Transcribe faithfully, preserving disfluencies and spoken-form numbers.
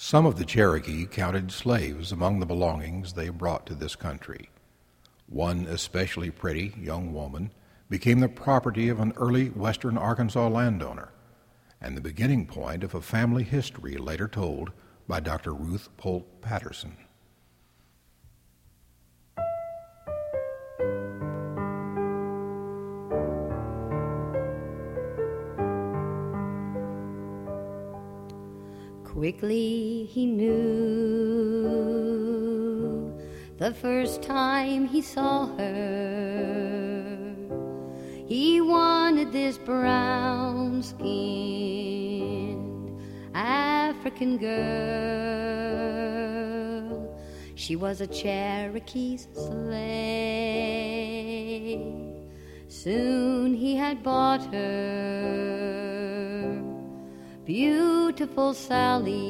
Some of the Cherokee counted slaves among the belongings they brought to this country. One especially pretty young woman became the property of an early western Arkansas landowner and the beginning point of a family history later told by Doctor Ruth Polk Patterson. Quickly he knew the first time he saw her, he wanted this brown-skinned African girl. She was a Cherokee's slave. Soon he had bought her. Beautiful Sally